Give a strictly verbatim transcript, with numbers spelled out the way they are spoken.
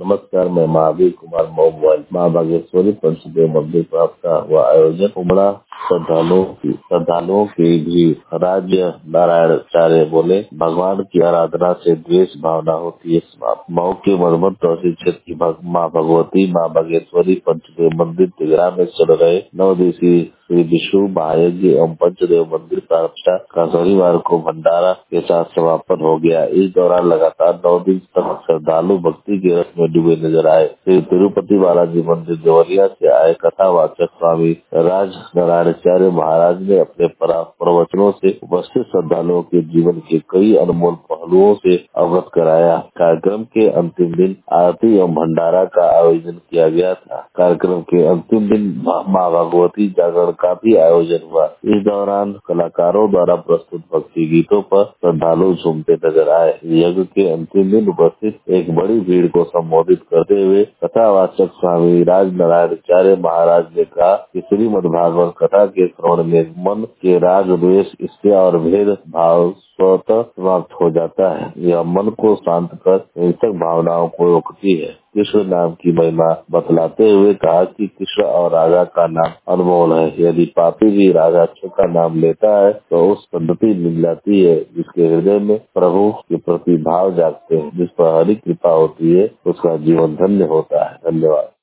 नमस्कार, मैं महावीर कुमार मोबाइल माँ बागेश्वरी पंचदेव मंदिर पर आपका हुआ आयोजन उमड़ा श्रद्धालुओं की श्रद्धालुओं की भीड़। राज्य नारायणाचार्य बोले, भगवान की आराधना से द्वेष भावना होती है समाप्त। मऊ के मरमत तहसील क्षेत्र की भग, माँ भगवती माँ बागेश्वरी पंचदेव मंदिर तिगरा में चल रहे नौ दिवसीय श्री विष्णु महायज्ञ एवं पंचदेव मंदिर प्रतिष्ठा का शनिवार को भंडारा के साथ समापन हो गया। इस दौरान लगातार नौ दिन तक श्रद्धालु भक्ति के रस में डूबे नजर आए। श्री तिरुपति बालाजी मंदिर देवरिया से आए कथावाचक स्वामी राज नारायणाचार्य महाराज ने अपने प्रवचनों से उपस्थित श्रद्धालुओं के जीवन के कई अनमोल पहलुओं से अवगत कराया। कार्यक्रम के अंतिम दिन आरती एवं भंडारा का आयोजन किया गया था। कार्यक्रम के अंतिम दिन माँ भगवती जागरण का भी आयोजन हुआ। इस दौरान कलाकारों द्वारा प्रस्तुत भक्ति गीतों पर श्रद्धालु झूमते नजर आए। यज्ञ के अंतिम दिन उपस्थित एक बड़ी भीड़ को संबोधित करते हुए कथावाचक स्वामी राज नारायणाचार्य महाराज ने कहा कि श्रीमद् भागवत कथा के श्रवण में मन के राग द्वेष ईर्ष्या और भेद भाव स्वतः समाप्त हो जाता है। यह मन को शांत कर हिंसक भावनाओं को रोकती है। कृष्ण नाम की महिमा बतलाते हुए कहा कि कृष्ण और राधा का नाम अनमोल है। यदि पापी भी राधाक्षर का नाम लेता है तो उस पद्धति मिल जाती है जिसके हृदय में प्रभु के प्रति भाव जागते हैं, जिस पर हरि कृपा होती है उसका जीवन धन्य होता है। धन्यवाद।